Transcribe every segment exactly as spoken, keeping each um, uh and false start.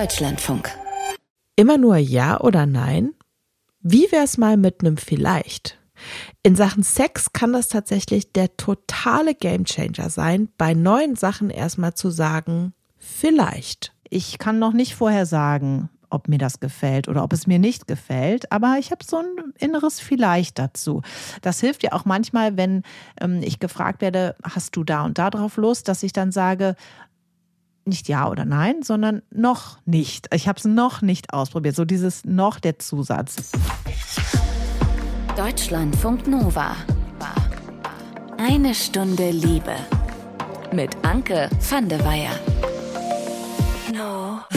Deutschlandfunk. Immer nur Ja oder Nein? Wie wär's mal mit einem Vielleicht? In Sachen Sex kann das tatsächlich der totale Gamechanger sein, bei neuen Sachen erstmal zu sagen, vielleicht. Ich kann noch nicht vorher sagen, ob mir das gefällt oder ob es mir nicht gefällt, aber ich habe so ein inneres Vielleicht dazu. Das hilft ja auch manchmal, wenn ähm, ich gefragt werde, hast du da und da drauf Lust, dass ich dann sage, nicht ja oder nein, sondern noch nicht. Ich habe es noch nicht ausprobiert. So dieses noch, der Zusatz. Deutschlandfunk Nova. Eine Stunde Liebe. Mit Anke van de Weyer. No.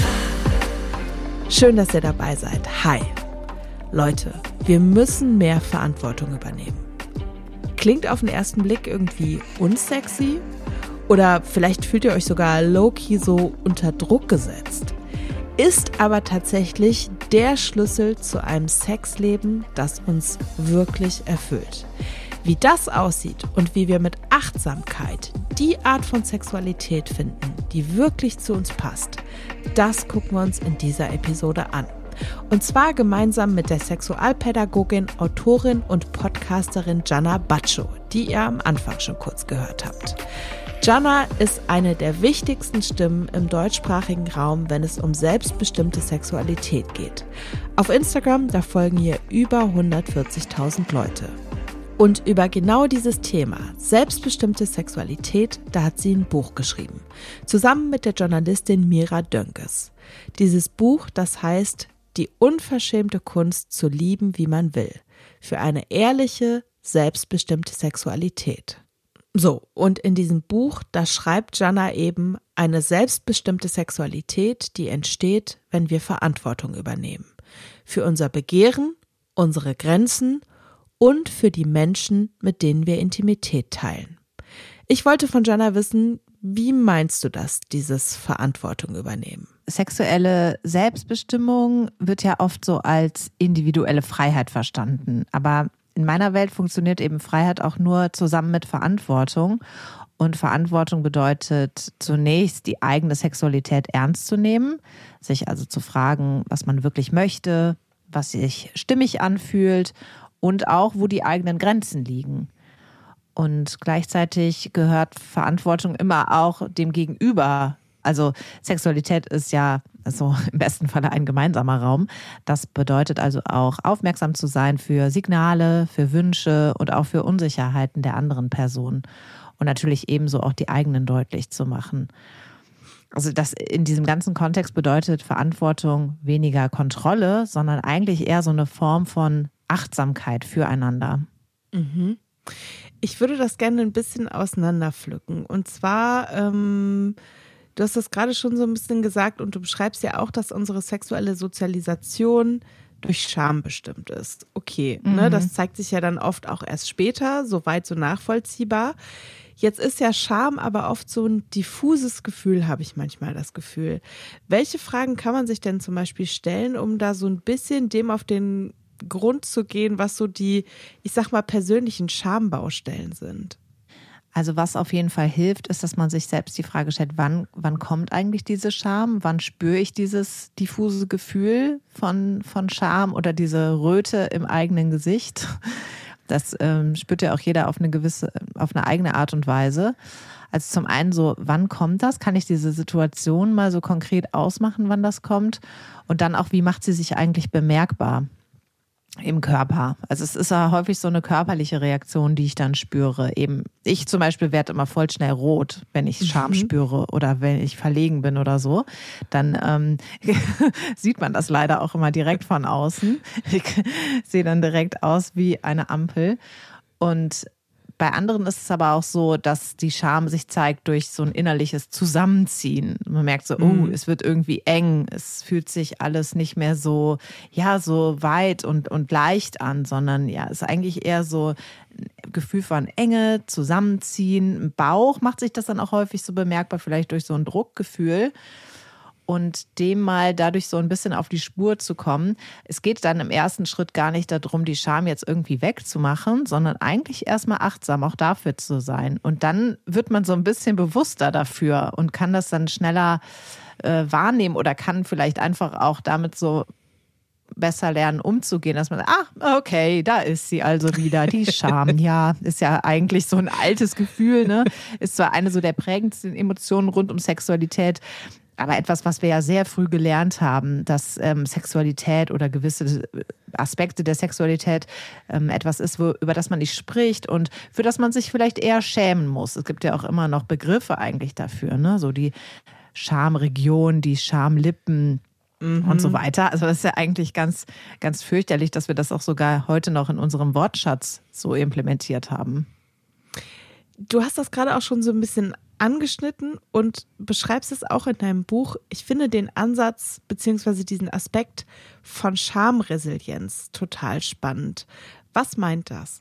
Schön, dass ihr dabei seid. Hi. Leute, wir müssen mehr Verantwortung übernehmen. Klingt auf den ersten Blick irgendwie unsexy? Oder vielleicht fühlt ihr euch sogar low-key so unter Druck gesetzt. Ist aber tatsächlich der Schlüssel zu einem Sexleben, das uns wirklich erfüllt. Wie das aussieht und wie wir mit Achtsamkeit die Art von Sexualität finden, die wirklich zu uns passt, das gucken wir uns in dieser Episode an. Und zwar gemeinsam mit der Sexualpädagogin, Autorin und Podcasterin Gianna Baccio, die ihr am Anfang schon kurz gehört habt. Gianna ist eine der wichtigsten Stimmen im deutschsprachigen Raum, wenn es um selbstbestimmte Sexualität geht. Auf Instagram, da folgen ihr über hundertvierzigtausend Leute. Und über genau dieses Thema, selbstbestimmte Sexualität, da hat sie ein Buch geschrieben. Zusammen mit der Journalistin Mira Dönkes. Dieses Buch, das heißt Die unverschämte Kunst zu lieben, wie man will. Für eine ehrliche, selbstbestimmte Sexualität. So, und in diesem Buch, da schreibt Gianna eben eine selbstbestimmte Sexualität, die entsteht, wenn wir Verantwortung übernehmen. Für unser Begehren, unsere Grenzen und für die Menschen, mit denen wir Intimität teilen. Ich wollte von Gianna wissen, wie meinst du das, dieses Verantwortung übernehmen? Sexuelle Selbstbestimmung wird ja oft so als individuelle Freiheit verstanden, aber in meiner Welt funktioniert eben Freiheit auch nur zusammen mit Verantwortung. Und Verantwortung bedeutet zunächst, die eigene Sexualität ernst zu nehmen, sich also zu fragen, was man wirklich möchte, was sich stimmig anfühlt und auch, wo die eigenen Grenzen liegen. Und gleichzeitig gehört Verantwortung immer auch dem Gegenüber. Also Sexualität ist ja so im besten Falle ein gemeinsamer Raum. Das bedeutet also auch, aufmerksam zu sein für Signale, für Wünsche und auch für Unsicherheiten der anderen Person. Und natürlich ebenso auch die eigenen deutlich zu machen. Also das in diesem ganzen Kontext bedeutet Verantwortung weniger Kontrolle, sondern eigentlich eher so eine Form von Achtsamkeit füreinander. Mhm. Ich würde das gerne ein bisschen auseinanderpflücken. Und zwar... Ähm Du hast das gerade schon so ein bisschen gesagt und du beschreibst ja auch, dass unsere sexuelle Sozialisation durch Scham bestimmt ist. Okay, mhm. ne, das zeigt sich ja dann oft auch erst später, soweit so nachvollziehbar. Jetzt ist ja Scham aber oft so ein diffuses Gefühl, habe ich manchmal das Gefühl. Welche Fragen kann man sich denn zum Beispiel stellen, um da so ein bisschen dem auf den Grund zu gehen, was so die, ich sag mal, persönlichen Schambaustellen sind? Also was auf jeden Fall hilft, ist, dass man sich selbst die Frage stellt, wann, wann kommt eigentlich diese Scham? Wann spüre ich dieses diffuse Gefühl von, von Scham oder diese Röte im eigenen Gesicht? Das ähm, spürt ja auch jeder auf eine gewisse, auf eine eigene Art und Weise. Also zum einen so, wann kommt das? Kann ich diese Situation mal so konkret ausmachen, wann das kommt? Und dann auch, wie macht sie sich eigentlich bemerkbar im Körper? Also es ist ja häufig so eine körperliche Reaktion, die ich dann spüre. Eben, ich zum Beispiel werde immer voll schnell rot, wenn ich Scham mhm. spüre oder wenn ich verlegen bin oder so. Dann ähm, sieht man das leider auch immer direkt von außen. Ich sehe dann direkt aus wie eine Ampel. Und bei anderen ist es aber auch so, dass die Scham sich zeigt durch so ein innerliches Zusammenziehen. Man merkt so, oh, mhm. es wird irgendwie eng. Es fühlt sich alles nicht mehr so, ja, so weit und, und leicht an, sondern ja, es ist eigentlich eher so ein Gefühl von Enge, Zusammenziehen. Im Bauch macht sich das dann auch häufig so bemerkbar, vielleicht durch so ein Druckgefühl. Und dem mal dadurch so ein bisschen auf die Spur zu kommen. Es geht dann im ersten Schritt gar nicht darum, die Scham jetzt irgendwie wegzumachen, sondern eigentlich erstmal achtsam auch dafür zu sein. Und dann wird man so ein bisschen bewusster dafür und kann das dann schneller äh, wahrnehmen oder kann vielleicht einfach auch damit so besser lernen, umzugehen, dass man sagt, ah, okay, da ist sie also wieder, die Scham. Ja, ist ja eigentlich so ein altes Gefühl, ne? Ist zwar eine so der prägendsten Emotionen rund um Sexualität, aber etwas, was wir ja sehr früh gelernt haben, dass ähm, Sexualität oder gewisse Aspekte der Sexualität ähm, etwas ist, wo, über das man nicht spricht und für das man sich vielleicht eher schämen muss. Es gibt ja auch immer noch Begriffe eigentlich dafür, ne? So die Schamregion, die Schamlippen, mhm. und so weiter. Also das ist ja eigentlich ganz, ganz fürchterlich, dass wir das auch sogar heute noch in unserem Wortschatz so implementiert haben. Du hast das gerade auch schon so ein bisschen angeschnitten und beschreibst es auch in deinem Buch. Ich finde den Ansatz bzw. diesen Aspekt von Schamresilienz total spannend. Was meint das?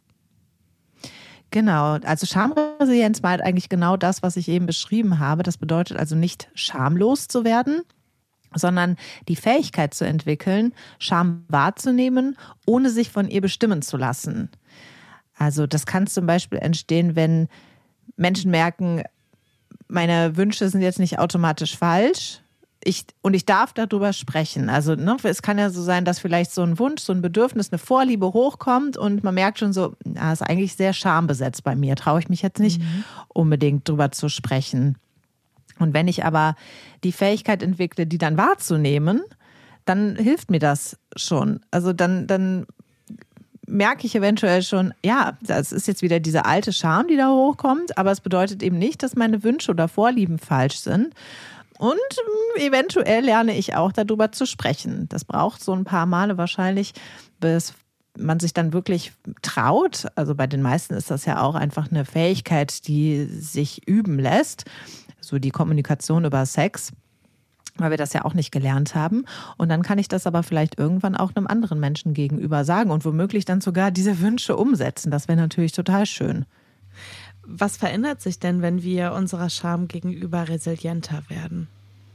Genau, also Schamresilienz meint eigentlich genau das, was ich eben beschrieben habe. Das bedeutet also nicht schamlos zu werden, sondern die Fähigkeit zu entwickeln, Scham wahrzunehmen, ohne sich von ihr bestimmen zu lassen. Also das kann zum Beispiel entstehen, wenn Menschen merken, meine Wünsche sind jetzt nicht automatisch falsch. Ich, und ich darf darüber sprechen. Also ne, es kann ja so sein, dass vielleicht so ein Wunsch, so ein Bedürfnis, eine Vorliebe hochkommt und man merkt schon so, na, ist eigentlich sehr schambesetzt bei mir. Traue ich mich jetzt nicht mhm. unbedingt drüber zu sprechen. Und wenn ich aber die Fähigkeit entwickle, die dann wahrzunehmen, dann hilft mir das schon. Also dann, dann merke ich eventuell schon, ja, das ist jetzt wieder diese alte Scham, die da hochkommt, aber es bedeutet eben nicht, dass meine Wünsche oder Vorlieben falsch sind. Und eventuell lerne ich auch darüber zu sprechen. Das braucht so ein paar Male wahrscheinlich, bis man sich dann wirklich traut. Also bei den meisten ist das ja auch einfach eine Fähigkeit, die sich üben lässt. So die Kommunikation über Sex, weil wir das ja auch nicht gelernt haben. Und dann kann ich das aber vielleicht irgendwann auch einem anderen Menschen gegenüber sagen und womöglich dann sogar diese Wünsche umsetzen. Das wäre natürlich total schön. Was verändert sich denn, wenn wir unserer Scham gegenüber resilienter werden?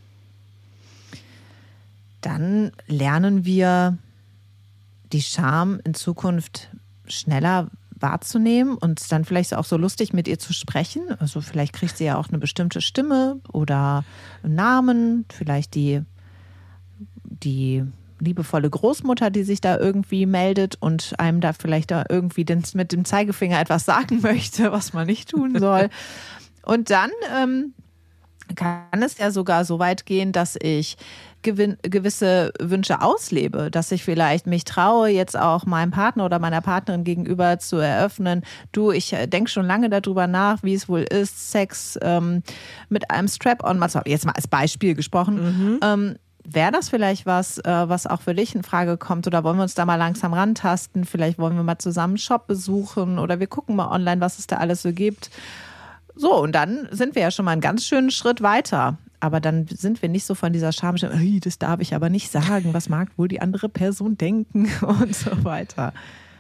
Dann lernen wir die Scham in Zukunft schneller wahrzunehmen und dann vielleicht auch so lustig mit ihr zu sprechen. Also vielleicht kriegt sie ja auch eine bestimmte Stimme oder einen Namen, vielleicht die, die liebevolle Großmutter, die sich da irgendwie meldet und einem da vielleicht da irgendwie den, mit dem Zeigefinger etwas sagen möchte, was man nicht tun soll. Und dann ähm, kann es ja sogar so weit gehen, dass ich gewin- gewisse Wünsche auslebe, dass ich vielleicht mich traue, jetzt auch meinem Partner oder meiner Partnerin gegenüber zu eröffnen, du, ich denke schon lange darüber nach, wie es wohl ist, Sex ähm, mit einem Strap-on, jetzt mal als Beispiel gesprochen, mhm. ähm, wäre das vielleicht was, äh, was auch für dich in Frage kommt oder wollen wir uns da mal langsam rantasten, vielleicht wollen wir mal zusammen einen Shop besuchen oder wir gucken mal online, was es da alles so gibt. So, und dann sind wir ja schon mal einen ganz schönen Schritt weiter. Aber dann sind wir nicht so von dieser Scham, hey, das darf ich aber nicht sagen, was mag wohl die andere Person denken und so weiter.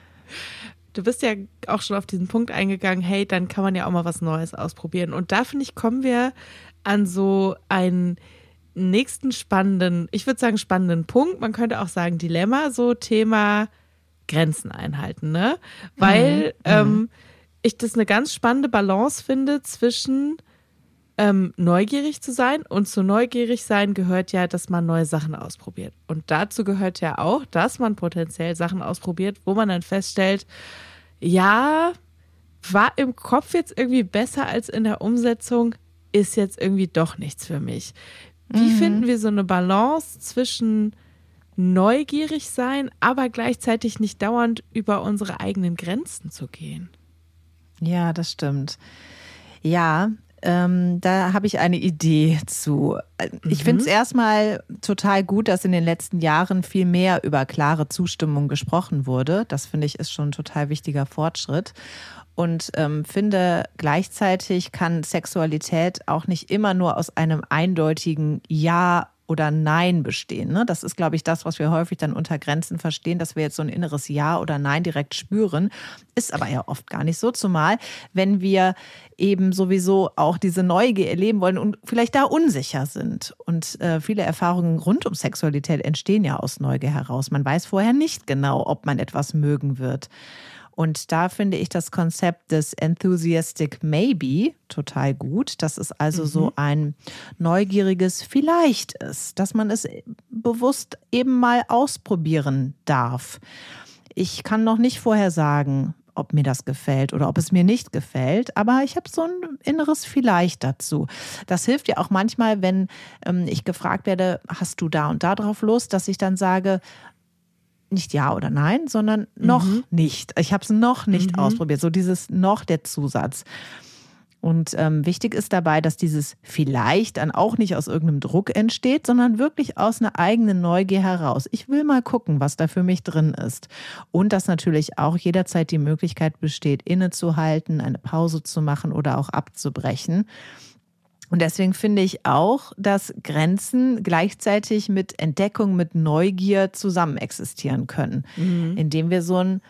Du bist ja auch schon auf diesen Punkt eingegangen, hey, dann kann man ja auch mal was Neues ausprobieren. Und da, finde ich, kommen wir an so einen nächsten spannenden, ich würde sagen spannenden Punkt, man könnte auch sagen Dilemma, so Thema Grenzen einhalten, ne? Weil mhm. ähm, ich das eine ganz spannende Balance finde zwischen ähm, neugierig zu sein und zu neugierig sein gehört ja, dass man neue Sachen ausprobiert. Und dazu gehört ja auch, dass man potenziell Sachen ausprobiert, wo man dann feststellt, ja, war im Kopf jetzt irgendwie besser als in der Umsetzung, ist jetzt irgendwie doch nichts für mich. Wie mhm. finden wir so eine Balance zwischen neugierig sein, aber gleichzeitig nicht dauernd über unsere eigenen Grenzen zu gehen? Ja, das stimmt. Ja, ähm, da habe ich eine Idee zu. Ich mhm. finde es erstmal total gut, dass in den letzten Jahren viel mehr über klare Zustimmung gesprochen wurde. Das finde ich ist schon ein total wichtiger Fortschritt. Und ähm, finde, gleichzeitig kann Sexualität auch nicht immer nur aus einem eindeutigen Ja oder Nein bestehen. Ne? Das ist, glaube ich, das, was wir häufig dann unter Grenzen verstehen, dass wir jetzt so ein inneres Ja oder Nein direkt spüren. Ist aber ja oft gar nicht so, zumal wenn wir eben sowieso auch diese Neugier erleben wollen und vielleicht da unsicher sind. Und äh, viele Erfahrungen rund um Sexualität entstehen ja aus Neugier heraus. Man weiß vorher nicht genau, ob man etwas mögen wird. Und da finde ich das Konzept des Enthusiastic Maybe total gut, dass es also mhm. so ein neugieriges Vielleicht ist, dass man es bewusst eben mal ausprobieren darf. Ich kann noch nicht vorher sagen, ob mir das gefällt oder ob es mir nicht gefällt, aber ich habe so ein inneres Vielleicht dazu. Das hilft ja auch manchmal, wenn ähm, ich gefragt werde, hast du da und da drauf Lust, dass ich dann sage, nicht ja oder nein, sondern noch mhm. nicht. Ich habe es noch nicht mhm. ausprobiert. So dieses noch, der Zusatz. Und ähm, wichtig ist dabei, dass dieses vielleicht dann auch nicht aus irgendeinem Druck entsteht, sondern wirklich aus einer eigenen Neugier heraus. Ich will mal gucken, was da für mich drin ist. Und dass natürlich auch jederzeit die Möglichkeit besteht, innezuhalten, eine Pause zu machen oder auch abzubrechen. Und deswegen finde ich auch, dass Grenzen gleichzeitig mit Entdeckung, mit Neugier zusammen existieren können, mhm. indem wir so ein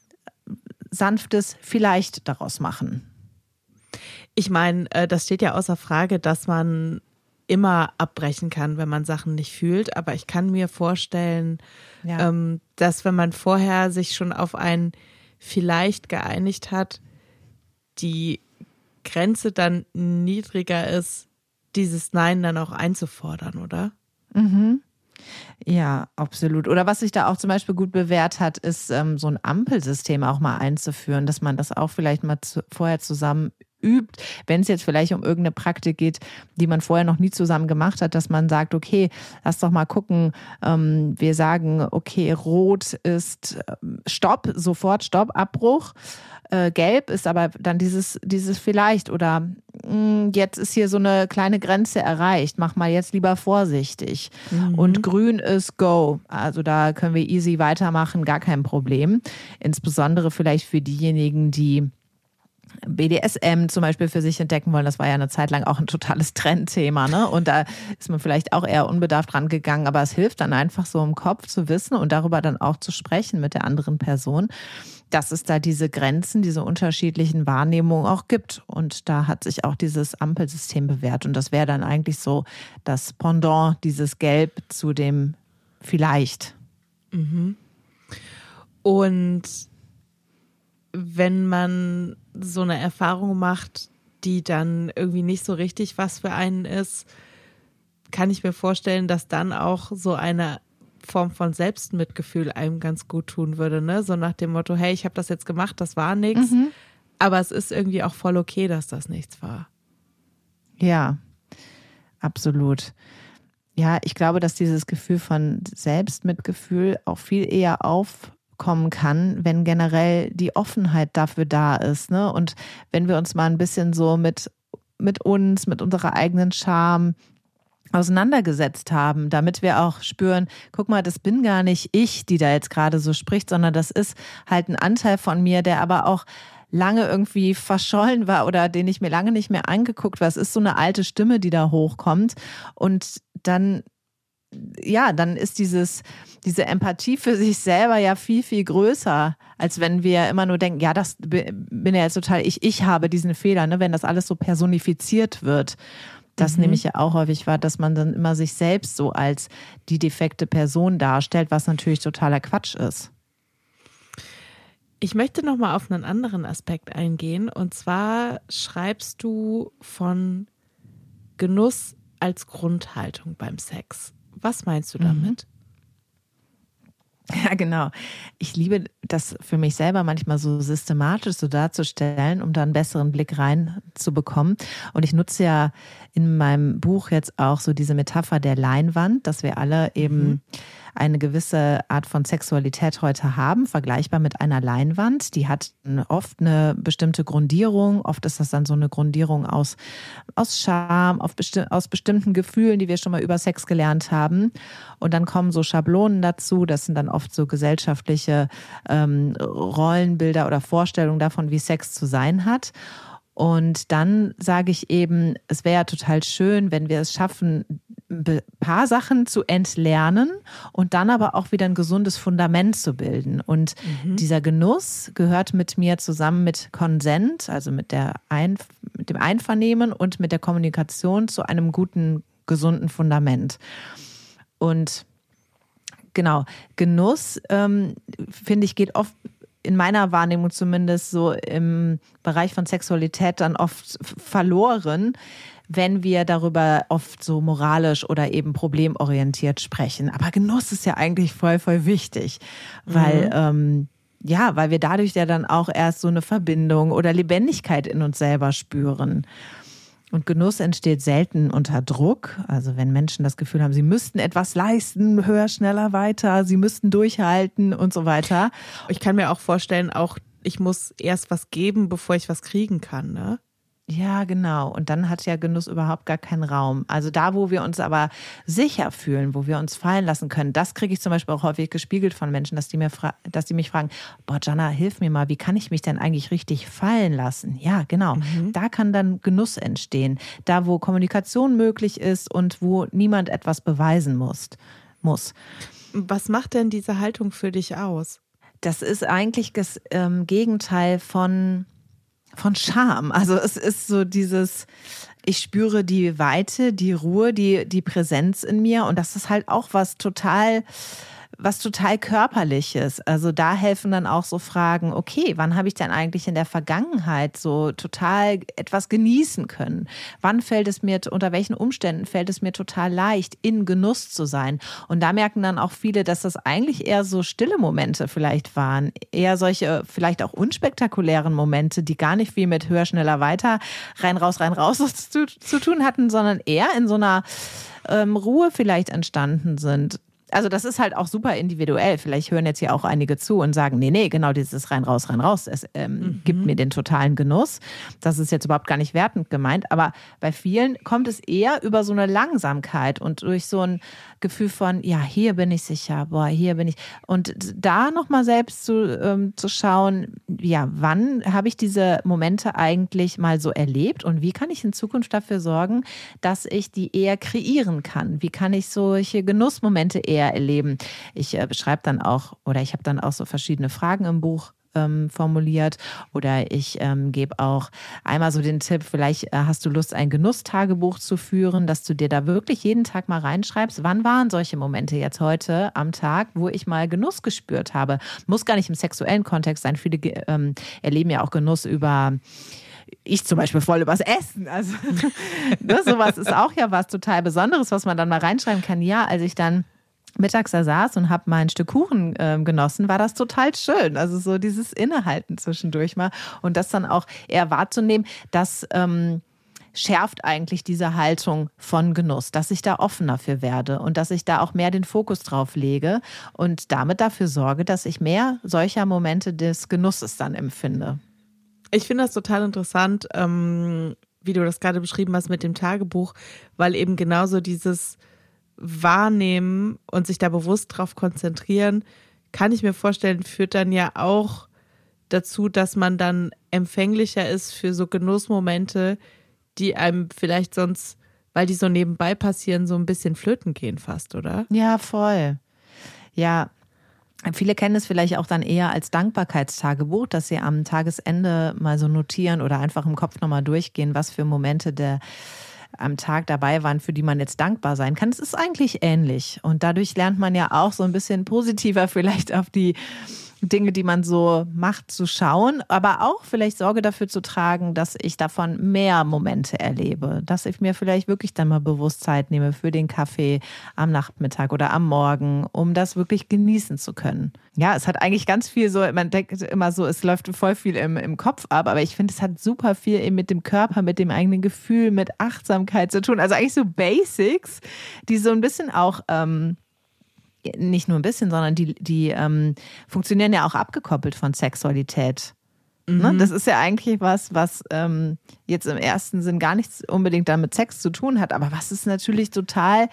sanftes Vielleicht daraus machen. Ich meine, das steht ja außer Frage, dass man immer abbrechen kann, wenn man Sachen nicht fühlt. Aber ich kann mir vorstellen, ja. dass wenn man vorher sich schon auf ein Vielleicht geeinigt hat, die Grenze dann niedriger ist, dieses Nein dann auch einzufordern, oder? Mhm. Ja, absolut. Oder was sich da auch zum Beispiel gut bewährt hat, ist ähm, so ein Ampelsystem auch mal einzuführen, dass man das auch vielleicht mal zu, vorher zusammen übt, wenn es jetzt vielleicht um irgendeine Praktik geht, die man vorher noch nie zusammen gemacht hat, dass man sagt, okay, lass doch mal gucken, ähm, wir sagen, okay, rot ist ähm, Stopp, sofort Stopp, Abbruch, äh, gelb ist aber dann dieses, dieses vielleicht oder mh, jetzt ist hier so eine kleine Grenze erreicht, mach mal jetzt lieber vorsichtig mhm. und grün ist Go, also da können wir easy weitermachen, gar kein Problem, insbesondere vielleicht für diejenigen, die B D S M zum Beispiel für sich entdecken wollen, das war ja eine Zeit lang auch ein totales Trendthema, ne? Und da ist man vielleicht auch eher unbedarft rangegangen, aber es hilft dann einfach so im Kopf zu wissen und darüber dann auch zu sprechen mit der anderen Person, dass es da diese Grenzen, diese unterschiedlichen Wahrnehmungen auch gibt. Und da hat sich auch dieses Ampelsystem bewährt und das wäre dann eigentlich so das Pendant, dieses Gelb zu dem Vielleicht. Mhm. Und wenn man so eine Erfahrung macht, die dann irgendwie nicht so richtig was für einen ist, kann ich mir vorstellen, dass dann auch so eine Form von Selbstmitgefühl einem ganz gut tun würde, ne? So nach dem Motto, hey, ich habe das jetzt gemacht, das war nichts, mhm. aber es ist irgendwie auch voll okay, dass das nichts war. Ja, absolut. Ja, ich glaube, dass dieses Gefühl von Selbstmitgefühl auch viel eher auf kommen kann, wenn generell die Offenheit dafür da ist, ne? Und wenn wir uns mal ein bisschen so mit, mit uns, mit unserer eigenen Scham auseinandergesetzt haben, damit wir auch spüren, guck mal, das bin gar nicht ich, die da jetzt gerade so spricht, sondern das ist halt ein Anteil von mir, der aber auch lange irgendwie verschollen war oder den ich mir lange nicht mehr angeguckt habe. Es ist so eine alte Stimme, die da hochkommt und dann ja, dann ist dieses, diese Empathie für sich selber ja viel, viel größer, als wenn wir immer nur denken, ja, das bin ja jetzt total ich, ich habe diesen Fehler, ne? Wenn das alles so personifiziert wird. Das mhm. nehme ich ja auch häufig wahr, dass man dann immer sich selbst so als die defekte Person darstellt, was natürlich totaler Quatsch ist. Ich möchte nochmal auf einen anderen Aspekt eingehen und zwar schreibst du von Genuss als Grundhaltung beim Sex. Was meinst du damit? Ja, genau. Ich liebe das für mich selber manchmal so systematisch so darzustellen, um da einen besseren Blick reinzubekommen. Und ich nutze ja in meinem Buch jetzt auch so diese Metapher der Leinwand, dass wir alle eben mhm. eine gewisse Art von Sexualität heute haben, vergleichbar mit einer Leinwand. Die hat oft eine bestimmte Grundierung. Oft ist das dann so eine Grundierung aus, aus Scham, auf besti- aus bestimmten Gefühlen, die wir schon mal über Sex gelernt haben. Und dann kommen so Schablonen dazu. Das sind dann oft so gesellschaftliche ähm, Rollenbilder oder Vorstellungen davon, wie Sex zu sein hat. Und dann sage ich eben, es wäre ja total schön, wenn wir es schaffen, ein paar Sachen zu entlernen und dann aber auch wieder ein gesundes Fundament zu bilden. Und mhm. dieser Genuss gehört mit mir zusammen mit Konsent, also mit, der Einf- mit dem Einvernehmen und mit der Kommunikation zu einem guten, gesunden Fundament. Und genau, Genuss, ähm, finde ich, geht oft in meiner Wahrnehmung zumindest so im Bereich von Sexualität dann oft verloren, wenn wir darüber oft so moralisch oder eben problemorientiert sprechen. Aber Genuss ist ja eigentlich voll, voll wichtig, weil, mhm. ähm, ja, weil wir dadurch ja dann auch erst so eine Verbindung oder Lebendigkeit in uns selber spüren. Und Genuss entsteht selten unter Druck. Also wenn Menschen das Gefühl haben, sie müssten etwas leisten, höher, schneller, weiter, sie müssten durchhalten und so weiter. Ich kann mir auch vorstellen, auch ich muss erst was geben, bevor ich was kriegen kann, ne? Ja, genau. Und dann hat ja Genuss überhaupt gar keinen Raum. Also da, wo wir uns aber sicher fühlen, wo wir uns fallen lassen können, das kriege ich zum Beispiel auch häufig gespiegelt von Menschen, dass die mir fra- dass die mich fragen, boah, Jana, hilf mir mal, wie kann ich mich denn eigentlich richtig fallen lassen? Ja, genau. Mhm. Da kann dann Genuss entstehen. Da, wo Kommunikation möglich ist und wo niemand etwas beweisen muss. muss. Was macht denn diese Haltung für dich aus? Das ist eigentlich das ähm, Gegenteil von Von Scham. Also es ist so dieses, ich spüre die Weite, die Ruhe, die, die Präsenz in mir und das ist halt auch was total, was total Körperliches. Also da helfen dann auch so Fragen, okay, wann habe ich denn eigentlich in der Vergangenheit so total etwas genießen können? Wann fällt es mir, unter welchen Umständen fällt es mir total leicht, in Genuss zu sein? Und da merken dann auch viele, dass das eigentlich eher so stille Momente vielleicht waren. Eher solche vielleicht auch unspektakulären Momente, die gar nicht viel mit höher, schneller, weiter, rein, raus, rein, raus zu, zu tun hatten, sondern eher in so einer ähm, Ruhe vielleicht entstanden sind. Also das ist halt auch super individuell. Vielleicht hören jetzt hier auch einige zu und sagen, nee, nee, genau dieses rein, raus, rein, raus, es ähm, mhm. gibt mir den totalen Genuss. Das ist jetzt überhaupt gar nicht wertend gemeint. Aber bei vielen kommt es eher über so eine Langsamkeit und durch so ein Gefühl von, ja, hier bin ich sicher, boah, hier bin ich. Und da nochmal selbst zu, ähm, zu schauen, ja, wann habe ich diese Momente eigentlich mal so erlebt und wie kann ich in Zukunft dafür sorgen, dass ich die eher kreieren kann? Wie kann ich solche Genussmomente eher erleben? Ich äh, beschreibe dann auch, oder ich habe dann auch so verschiedene Fragen im Buch ähm, formuliert oder ich ähm, gebe auch einmal so den Tipp, vielleicht äh, hast du Lust, ein Genusstagebuch zu führen, dass du dir da wirklich jeden Tag mal reinschreibst, wann waren solche Momente jetzt heute am Tag, wo ich mal Genuss gespürt habe. Muss gar nicht im sexuellen Kontext sein. Viele ähm, erleben ja auch Genuss über ich zum Beispiel voll übers Essen. Also ne, sowas ist auch ja was total Besonderes, was man dann mal reinschreiben kann. Ja, als ich dann mittags da saß und habe mein Stück Kuchen äh, genossen, war das total schön. Also so dieses Innehalten zwischendurch mal und das dann auch eher wahrzunehmen, das ähm, schärft eigentlich diese Haltung von Genuss, dass ich da offener für werde und dass ich da auch mehr den Fokus drauf lege und damit dafür sorge, dass ich mehr solcher Momente des Genusses dann empfinde. Ich finde das total interessant, ähm, wie du das gerade beschrieben hast mit dem Tagebuch, weil eben genauso dieses Wahrnehmen und sich da bewusst drauf konzentrieren, kann ich mir vorstellen, führt dann ja auch dazu, dass man dann empfänglicher ist für so Genussmomente, die einem vielleicht sonst, weil die so nebenbei passieren, so ein bisschen flöten gehen fast, oder? Ja, voll. Ja, viele kennen es vielleicht auch dann eher als Dankbarkeitstagebuch, dass sie am Tagesende mal so notieren oder einfach im Kopf nochmal durchgehen, was für Momente der am Tag dabei waren, für die man jetzt dankbar sein kann. Es ist eigentlich ähnlich und dadurch lernt man ja auch so ein bisschen positiver vielleicht auf die Dinge, die man so macht, zu schauen, aber auch vielleicht Sorge dafür zu tragen, dass ich davon mehr Momente erlebe, dass ich mir vielleicht wirklich dann mal bewusst Zeit nehme für den Kaffee am Nachmittag oder am Morgen, um das wirklich genießen zu können. Ja, es hat eigentlich ganz viel so, man denkt immer so, es läuft voll viel im, im Kopf ab, aber ich finde, es hat super viel eben mit dem Körper, mit dem eigenen Gefühl, mit Achtsamkeit zu tun. Also eigentlich so Basics, die so ein bisschen auch ähm, nicht nur ein bisschen, sondern die, die ähm, funktionieren ja auch abgekoppelt von Sexualität. Mhm. Ne? Das ist ja eigentlich was, was ähm, jetzt im ersten Sinn gar nichts unbedingt dann mit Sex zu tun hat, aber was es natürlich total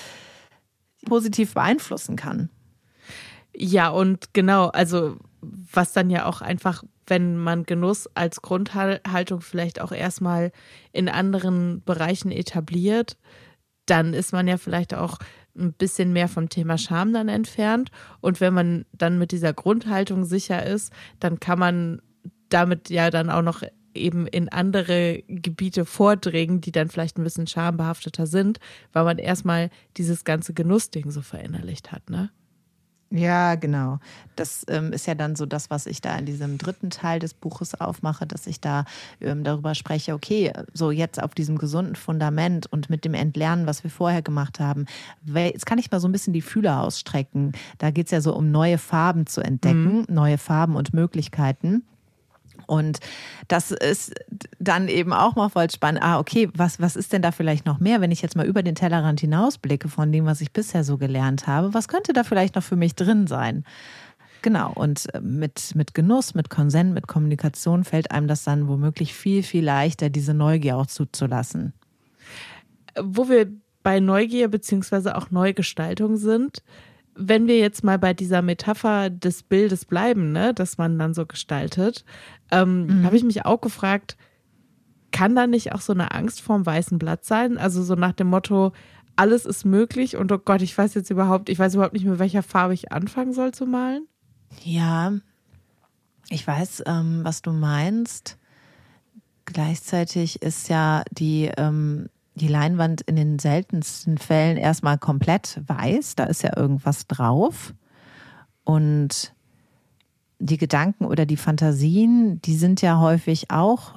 positiv beeinflussen kann. Ja, und genau, also was dann ja auch einfach, wenn man Genuss als Grundhaltung vielleicht auch erstmal in anderen Bereichen etabliert, dann ist man ja vielleicht auch ein bisschen mehr vom Thema Scham dann entfernt. Und wenn man dann mit dieser Grundhaltung sicher ist, dann kann man damit ja dann auch noch eben in andere Gebiete vordringen, die dann vielleicht ein bisschen schambehafteter sind, weil man erstmal dieses ganze Genussding so verinnerlicht hat, ne? Ja, genau. Das ähm, ist ja dann so das, was ich da in diesem dritten Teil des Buches aufmache, dass ich da ähm, darüber spreche, okay, so jetzt auf diesem gesunden Fundament und mit dem Entlernen, was wir vorher gemacht haben, jetzt kann ich mal so ein bisschen die Fühler ausstrecken. Da geht es ja so um neue Farben zu entdecken, mhm. neue Farben und Möglichkeiten. Und das ist dann eben auch mal voll spannend. Ah, okay, was, was ist denn da vielleicht noch mehr, wenn ich jetzt mal über den Tellerrand hinausblicke von dem, was ich bisher so gelernt habe? Was könnte da vielleicht noch für mich drin sein? Genau, und mit, mit Genuss, mit Konsent, mit Kommunikation fällt einem das dann womöglich viel, viel leichter, diese Neugier auch zuzulassen. Wo wir bei Neugier beziehungsweise auch Neugestaltung sind, wenn wir jetzt mal bei dieser Metapher des Bildes bleiben, ne, dass man dann so gestaltet, ähm, mhm. habe ich mich auch gefragt, kann da nicht auch so eine Angst vorm weißen Blatt sein? Also so nach dem Motto, alles ist möglich und oh Gott, ich weiß jetzt überhaupt, ich weiß überhaupt nicht, mit welcher Farbe ich anfangen soll zu malen? Ja, ich weiß, ähm, was du meinst. Gleichzeitig ist ja die ähm die Leinwand in den seltensten Fällen erstmal komplett weiß, da ist ja irgendwas drauf. Und die Gedanken oder die Fantasien, die sind ja häufig auch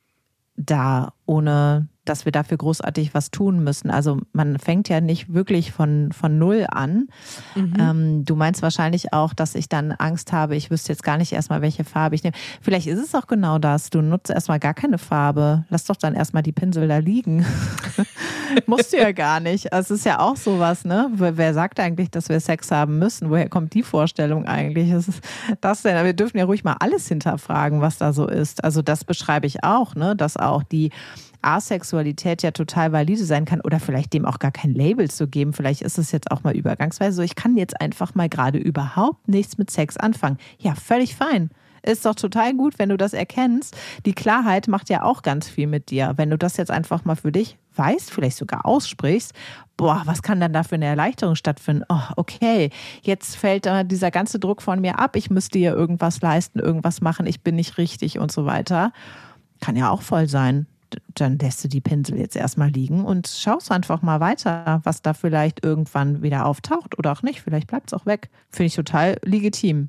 da, ohne dass wir dafür großartig was tun müssen. Also man fängt ja nicht wirklich von, von Null an. Mhm. Ähm, du meinst wahrscheinlich auch, dass ich dann Angst habe, ich wüsste jetzt gar nicht erstmal, welche Farbe ich nehme. Vielleicht ist es auch genau das. Du nutzt erstmal gar keine Farbe. Lass doch dann erstmal die Pinsel da liegen. Musst du ja gar nicht. Also es ist ja auch sowas, ne? Wer sagt eigentlich, dass wir Sex haben müssen? Woher kommt die Vorstellung eigentlich? Was ist das denn? Wir dürfen ja ruhig mal alles hinterfragen, was da so ist. Also das beschreibe ich auch, ne? Dass auch die Asexualität ja total valide sein kann oder vielleicht dem auch gar kein Label zu geben. Vielleicht ist es jetzt auch mal übergangsweise so, ich kann jetzt einfach mal gerade überhaupt nichts mit Sex anfangen. Ja, völlig fein. Ist doch total gut, wenn du das erkennst. Die Klarheit macht ja auch ganz viel mit dir. Wenn du das jetzt einfach mal für dich weißt, vielleicht sogar aussprichst, boah, was kann dann da für eine Erleichterung stattfinden? Oh, okay, jetzt fällt da dieser ganze Druck von mir ab. Ich müsste hier irgendwas leisten, irgendwas machen, ich bin nicht richtig und so weiter. Kann ja auch voll sein. Dann lässt du die Pinsel jetzt erstmal liegen und schaust einfach mal weiter, was da vielleicht irgendwann wieder auftaucht oder auch nicht. Vielleicht bleibt es auch weg. Finde ich total legitim.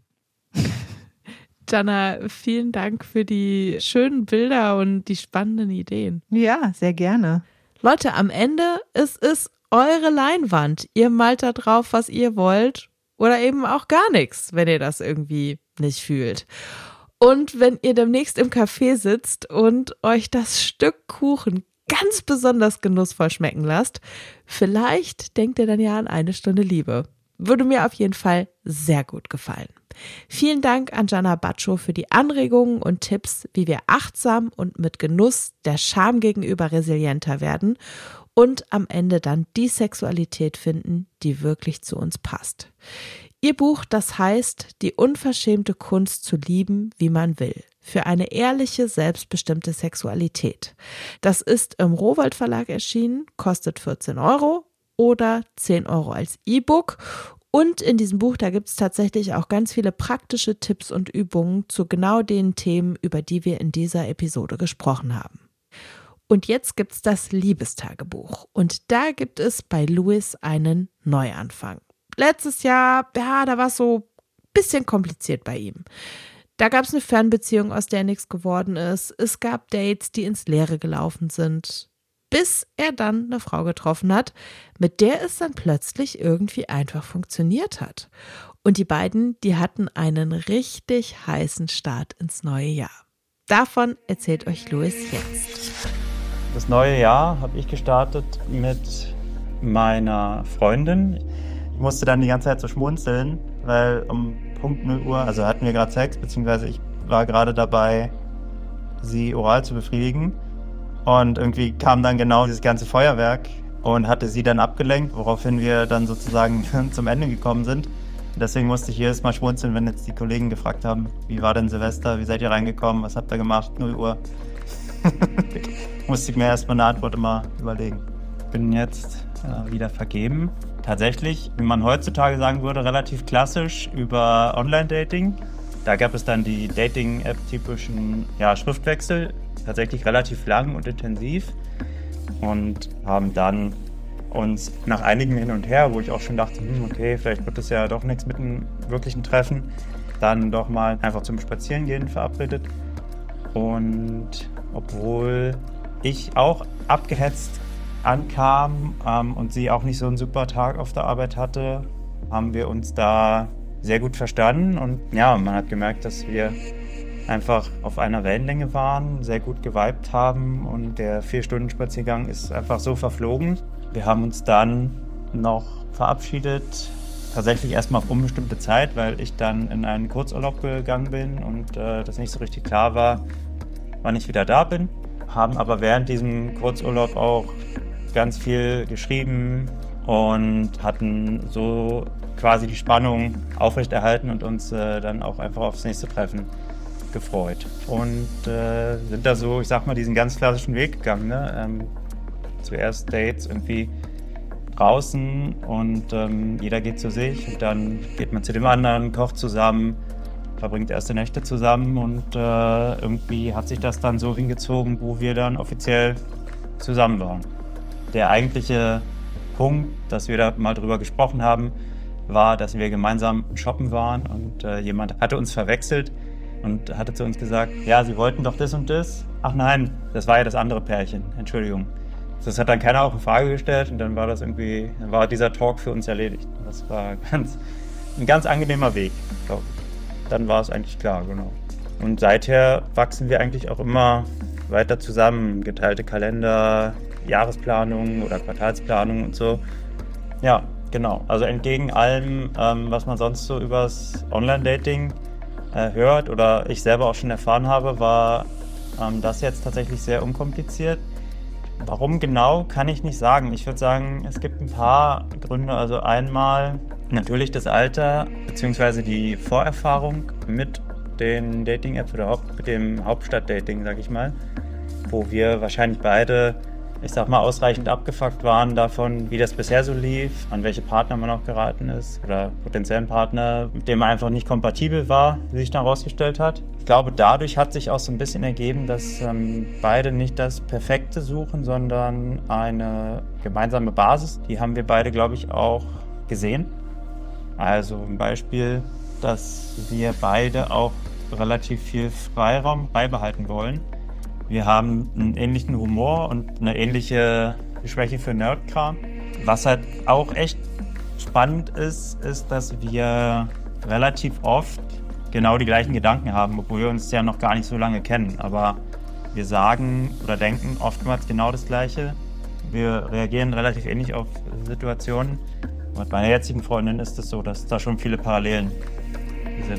Jana, vielen Dank für die schönen Bilder und die spannenden Ideen. Ja, sehr gerne. Leute, am Ende ist es eure Leinwand. Ihr malt da drauf, was ihr wollt oder eben auch gar nichts, wenn ihr das irgendwie nicht fühlt. Und wenn ihr demnächst im Café sitzt und euch das Stück Kuchen ganz besonders genussvoll schmecken lasst, vielleicht denkt ihr dann ja an eine Stunde Liebe. Würde mir auf jeden Fall sehr gut gefallen. Vielen Dank an Jana Baccio für die Anregungen und Tipps, wie wir achtsam und mit Genuss der Scham gegenüber resilienter werden und am Ende dann die Sexualität finden, die wirklich zu uns passt. Ihr Buch, das heißt Die unverschämte Kunst zu lieben, wie man will, für eine ehrliche, selbstbestimmte Sexualität. Das ist im Rowohlt Verlag erschienen, kostet vierzehn Euro oder zehn Euro als E-Book. Und in diesem Buch, da gibt es tatsächlich auch ganz viele praktische Tipps und Übungen zu genau den Themen, über die wir in dieser Episode gesprochen haben. Und jetzt gibt's das Liebestagebuch. Und da gibt es bei Louis einen Neuanfang. Letztes Jahr, ja, da war es so ein bisschen kompliziert bei ihm. Da gab es eine Fernbeziehung, aus der nichts geworden ist. Es gab Dates, die ins Leere gelaufen sind. Bis er dann eine Frau getroffen hat, mit der es dann plötzlich irgendwie einfach funktioniert hat. Und die beiden, die hatten einen richtig heißen Start ins neue Jahr. Davon erzählt euch Louis jetzt. Das neue Jahr habe ich gestartet mit meiner Freundin. Ich musste dann die ganze Zeit so schmunzeln, weil um Punkt null Uhr, also hatten wir gerade Sex, beziehungsweise ich war gerade dabei, sie oral zu befriedigen. Und irgendwie kam dann genau dieses ganze Feuerwerk und hatte sie dann abgelenkt, woraufhin wir dann sozusagen zum Ende gekommen sind. Deswegen musste ich jedes Mal schmunzeln, wenn jetzt die Kollegen gefragt haben, wie war denn Silvester, wie seid ihr reingekommen, was habt ihr gemacht, null Uhr. Musste ich mir erstmal eine Antwort immer überlegen. Ich bin jetzt äh, wieder vergeben. Tatsächlich, wie man heutzutage sagen würde, relativ klassisch über Online-Dating. Da gab es dann die Dating-App-typischen ja, Schriftwechsel, tatsächlich relativ lang und intensiv und haben dann uns nach einigem Hin und Her, wo ich auch schon dachte, hm, okay, vielleicht wird es ja doch nichts mit einem wirklichen Treffen, dann doch mal einfach zum Spazierengehen verabredet. Und obwohl ich auch abgehetzt ankam ähm, und sie auch nicht so einen super Tag auf der Arbeit hatte, haben wir uns da sehr gut verstanden. Und ja, man hat gemerkt, dass wir einfach auf einer Wellenlänge waren, sehr gut geweibt haben und der Vier-Stunden-Spaziergang ist einfach so verflogen. Wir haben uns dann noch verabschiedet, tatsächlich erstmal auf unbestimmte Zeit, weil ich dann in einen Kurzurlaub gegangen bin und äh, das nicht so richtig klar war, wann ich wieder da bin. Haben aber während diesem Kurzurlaub auch ganz viel geschrieben und hatten so quasi die Spannung aufrechterhalten und uns äh, dann auch einfach aufs nächste Treffen gefreut. Und äh, sind da so, ich sag mal, diesen ganz klassischen Weg gegangen. Ne? Ähm, zuerst Dates irgendwie draußen und ähm, jeder geht zu sich und dann geht man zu dem anderen, kocht zusammen, verbringt erste Nächte zusammen und äh, irgendwie hat sich das dann so hingezogen, wo wir dann offiziell zusammen waren. Der eigentliche Punkt, dass wir da mal drüber gesprochen haben, war, dass wir gemeinsam shoppen waren und äh, jemand hatte uns verwechselt und hatte zu uns gesagt, ja, sie wollten doch das und das. Ach nein, das war ja das andere Pärchen, Entschuldigung. Das hat dann keiner auch in Frage gestellt und dann war das irgendwie, dann war dieser Talk für uns erledigt. Das war ganz, ein ganz angenehmer Weg, glaube ich. Dann war es eigentlich klar, genau. Und seither wachsen wir eigentlich auch immer weiter zusammen. Geteilte Kalender, Jahresplanung oder Quartalsplanung und so. Ja, genau. Also entgegen allem, ähm, was man sonst so übers Online-Dating äh, hört oder ich selber auch schon erfahren habe, war ähm, das jetzt tatsächlich sehr unkompliziert. Warum genau, kann ich nicht sagen. Ich würde sagen, es gibt ein paar Gründe. Also einmal natürlich das Alter bzw. die Vorerfahrung mit den Dating-Apps oder mit dem Hauptstadt-Dating, sag ich mal, wo wir wahrscheinlich beide, ich sag mal, ausreichend abgefuckt waren davon, wie das bisher so lief, an welche Partner man auch geraten ist oder potenziellen Partner, mit dem man einfach nicht kompatibel war, wie sich dann herausgestellt hat. Ich glaube, dadurch hat sich auch so ein bisschen ergeben, dass ähm, beide nicht das Perfekte suchen, sondern eine gemeinsame Basis. Die haben wir beide, glaube ich, auch gesehen. Also ein Beispiel, dass wir beide auch relativ viel Freiraum beibehalten wollen. Wir haben einen ähnlichen Humor und eine ähnliche Schwäche für Nerdkram. Was halt auch echt spannend ist, ist, dass wir relativ oft genau die gleichen Gedanken haben, obwohl wir uns ja noch gar nicht so lange kennen. Aber wir sagen oder denken oftmals genau das Gleiche. Wir reagieren relativ ähnlich auf Situationen. Mit meiner jetzigen Freundin ist es so, dass da schon viele Parallelen sind.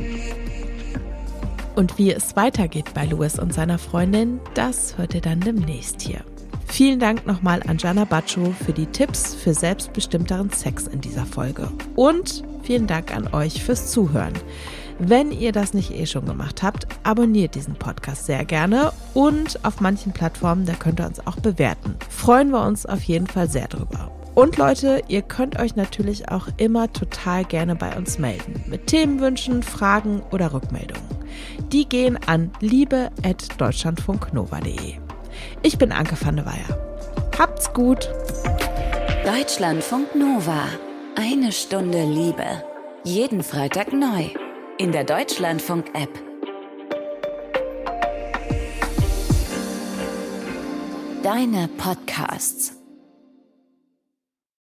Und wie es weitergeht bei Louis und seiner Freundin, das hört ihr dann demnächst hier. Vielen Dank nochmal an Gianna Baccio für die Tipps für selbstbestimmteren Sex in dieser Folge. Und vielen Dank an euch fürs Zuhören. Wenn ihr das nicht eh schon gemacht habt, abonniert diesen Podcast sehr gerne und auf manchen Plattformen, da könnt ihr uns auch bewerten. Freuen wir uns auf jeden Fall sehr drüber. Und Leute, ihr könnt euch natürlich auch immer total gerne bei uns melden. Mit Themenwünschen, Fragen oder Rückmeldungen. Die gehen an liebe at deutschlandfunknova punkt de. Ich bin Anke van der Weyer. Habt's gut! Deutschlandfunk Nova. Eine Stunde Liebe. Jeden Freitag neu. In der Deutschlandfunk-App. Deine Podcasts.